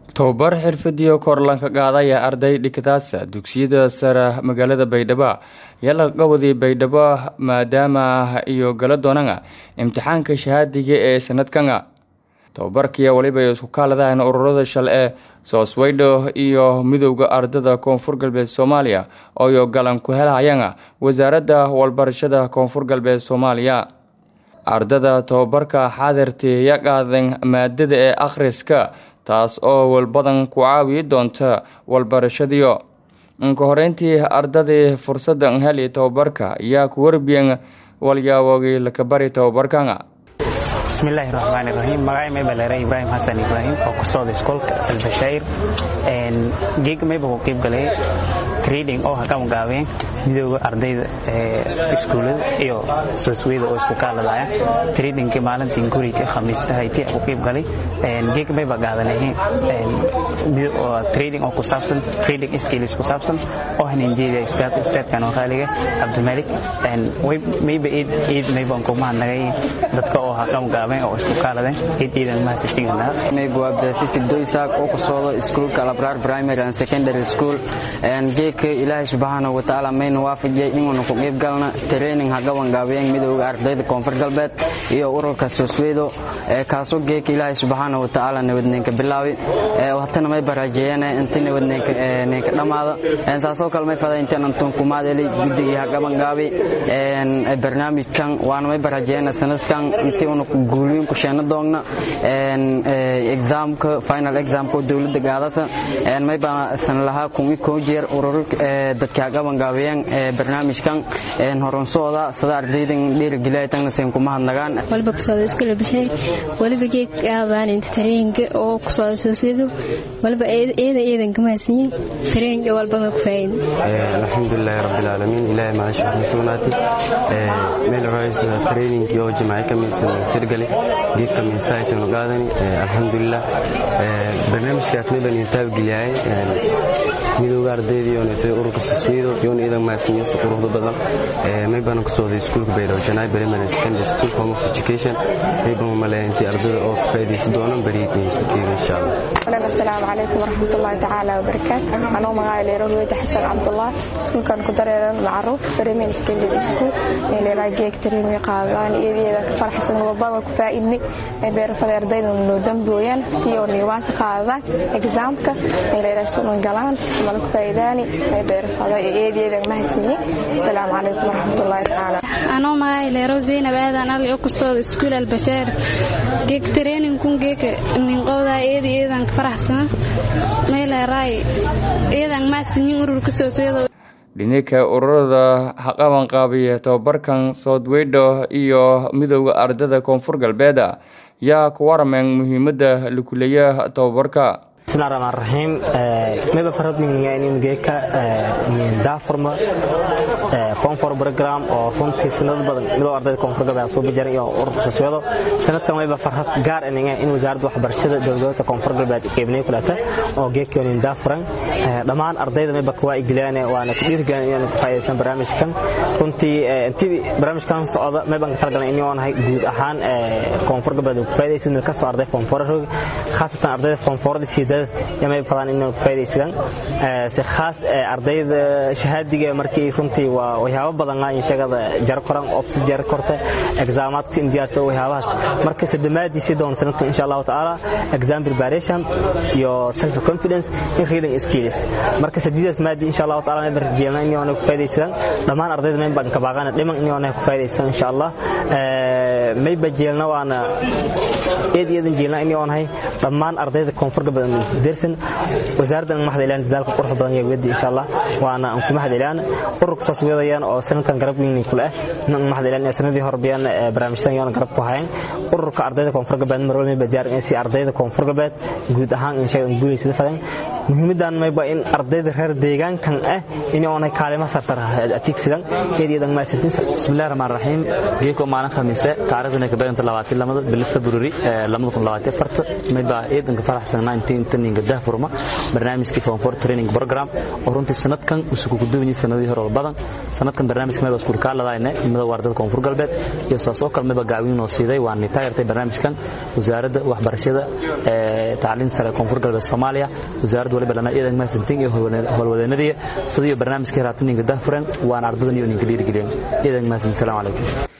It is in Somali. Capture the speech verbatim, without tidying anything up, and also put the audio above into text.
Tababar xirfadiyo kor lanka qaadaya arday dhigtaasa dugsiyada sare magaalada Baydhabo ayaa laga qawaday Baydhabo maadaama iyo gala doonanga imtixaanka shahaadiga ee sanadkan. Tababarkii waliba isku kaaladahan ururada shal ee Sooswaydo iyo midowga ardada Koonfur Galbeed Soomaaliya oo iyo galan ku helayaan wasaaradda walbarashada Koonfur Galbeed Soomaaliya. Ardada tababarka xaadirtay ya qaadan maadada ee akhriska taas oo walbadan ku caawi doonta walbarashadiyo. Inka horeyntii ardada fursadan heli tababarka ayaa ku warbiyan walyaawoogi la kabari tababarkan. بسم الله الرحمن الرحيم magacay may baleeray Ibrahim Hassan Ibrahim oo ku soo iskoolka Al-Bashair een geeg may buu qeyb galay trading oo hakam gaabeen midowga ardayda ee iskuulada iyo Sooswaydo oo isku kaaladaya trading ki maalintii guriga Khamiista hayti ku qeyb galay een geeg may bagaadanay een trading oo ku saabsan trading skills ku saabsan oo hanjeeda isbaab step kan oo khaliga Abdulmalik een way may ba eed may baan ku maanagay dadka oo hakam gaabeen oo isku kaaladeen eedan ma sitigna may buabda si doysaak oo ku soo iskuulka Al-Abrar Primary and Secondary School and geek Ilaahay subhanahu wa ta'ala may waafajiyay inuu ku qeyb galna training hagawan gaabeen midowga ardayda Koonfur Galbeed iyo ururka Sooswaydo ee kaasoo geek Ilaahay subhanahu wa ta'ala nabadneenka bilaawi ee waxtana may barajeeyeen inta nabadneenka ee dhamaada ee saasoo kale may faday inta antan kumaadeli gudiga hagawan gaabi ee barnaamijkan waan may barajeeyeen sanadkan intii uu guuliin ku sheena doogna een examka final examko dawladda gaadasa een may ba san laha kuwi ko jeer urur dadka gaban gaabeen ee barnaamijkan een horan sooda sida ardaydan dhiirigelinaytan seen kuma hadnagaan walba ku soo iskool bishay waliba geek aabaan inta tareenka oo ku soo Sooswaydo walba eeda eedan kama siin tareenka walba ku faayin ee alxamdulillaah rabbil alamin ilaahay ma sha Allah sunnati ee meel raayis training iyo jamaa'ay kamiisan tirgali geek kamiisay tan qaadani alxamdulillaah ee barnaamijkaas may baan intaab galiyay midowga ardayda iyo ururka Sooswaydo iyo idan ma siin quruxda badan ee may baan ku soo iskuulka Baydhabo Janay Primary Secondary School Home of Education may baan maleeyay ardayda oo faa'iideysan doonaan bariiqin insha Allah. Assalaamu alaykum warahmatullaahi ta'ala wa barakaatuh. Anoo magacay Leeroweyd Xasan Cabdullah iskuulkan ku dareeran macruuf Primary Secondary School meelay geek training qaadaan iyada ka farxsan wabada ku faa'iidnay ee beerfada ardayda noo dambooyaan si oo niwaas qaadaan examka meelay soo galaan mal ku faa'iidaani ee beerfada iyada ma haysiin. Assalaamu alaykum warahmatullaahi ta'ala. Anoo magacay Leeroweyd Zainab Aadan oo ku soo iskuul Al-Bashair geek training kun geek min qowda iyada iyada ka farxsan meelay raay iyada ma siin ururka Sooswaydo dhinka ururada haqaban qaabiye tababarkan Sooswaydo iyo midowga ardada Koonfur Galbeed yaa ku warmeen muhiimada lukuleeyaha tababarka. Bismillahirrahmanirrahim ee maba faradniga in geeka ee daafarma ee form for program oo runtii sanad badan midoo ardayda Koonfur Galbeed soo bijiray iyo ururka Sooswaydo sanadkan wayba farxad gaar ah in wasaaradda waxbarashada dowladda Koonfur Galbeed qeybnay kulata oo geeka in daafaran dhamaan ardayda maba kuwa iglaan waana ku dhiirigeliyaa inay ku faa'iideysan barnaamijkan runtii intii barnaamijkan socda maba ka talgalay in aan hay guud ahaan ee Koonfur Galbeed ku faa'iideysan ka soo arday form four khaasatan ardayda form four sida yamay fadaan inuu faa'iideysan ee si khaas ardayda shahaadiga markii runtii waa waxyaabo badan ay shaqada jar koran opsi jar korta exaamaadka indiyaas oo waxyaabahaas marka sadamaadii si doon sanadka insha Allah ta'ala exam preparation iyo self confidence in reading skills marka sadiidaas maadi insha Allah ta'ala barjeelna inuu ku faa'iideysan dhamaan ardayda may baan ka baaqana dhiman inuu ku faa'iideysan insha Allah ee may bajeelna waana eedeedan jeelna inuu hay dhamaan ardayda Koonfur Galbeed درسن وزارة المحدلان ذلك قرح بدنيا ودي إن شاء الله وأنا أنكم محدلان قرق صوصويان أو سنة قرب مني كله نم محدلان سنة دي هربيان برامجتان يان قرب كهين قرق أرضية كونفرق بين مرولين بديار إنسي أرضية كونفرق بين جود هان إن شاء الله نقول سيدفعين مهم دان ما يبقى إن أرضية غير ديجان كان إيه إني أنا كلمة سرتها أتيك سيدان كذي دان ما سيدين بسم الله الرحمن الرحيم جيكم معنا خميسة taariikhdana ka beeganta labaatan lamada bil February laba kun labaatan iyo afar midba ciidanka faraxsan nineteen taninga daafurma barnaamijkii form four training program oo runtii sanadkan uu ku duwanyahay sanadii hore badan sanadkan barnaamijka meel iskuul ka ladayna midba wardada koonfur galbeed iyo soo kalmaba gaawin oo siiday waan nitaayirtay barnaamijkan wasaaradda waxbarashada ee tacliin sare koonfur galbeed Soomaaliya wasaaradda waliba lana ciidanka maasintiin iyo howlwadeenadii sidoo barnaamijkii raatininga daafuran waan ardaydan iyo ninka dhiirigeliyeen ciidanka maasin. Assalaamu alaykum.